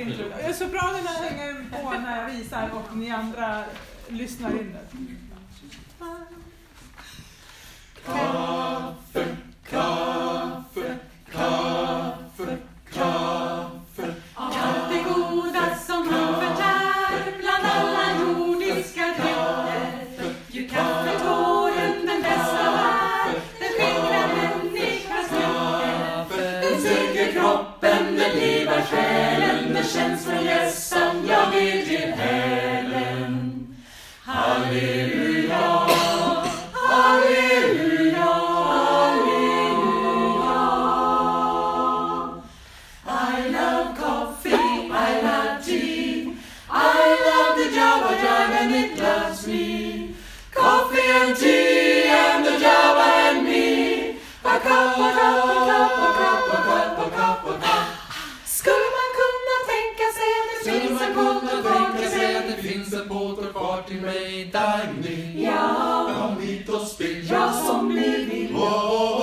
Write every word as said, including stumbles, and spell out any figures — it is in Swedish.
intro. Sopranerna hänger på när jag visar och ni andra lyssnar in det. Kaffe, kaffe, kaffe, kaffe. Allt det goda som kaffet är bland alla jordiska drycker. Ju kaffet tåren den bästa är, den skingrar människans nycker. Den styrker kroppen, den livar själen, den känns från hjässan, jag vet till hälen. Halleluja, halleluja, halleluja. I love coffee, I love tea, I love the Java Jive and it loves me. Coffee and tea and the Java and me. A cup, a cup, a cup, a cup, a cup, a cup, a cup. Skulle man kunna tänka sig att det finns en båt och fart till mig? Att det finns en båt och fart till mig, Dagny. Ja, kom hit och spela. ja som ni vill. Oh, oh,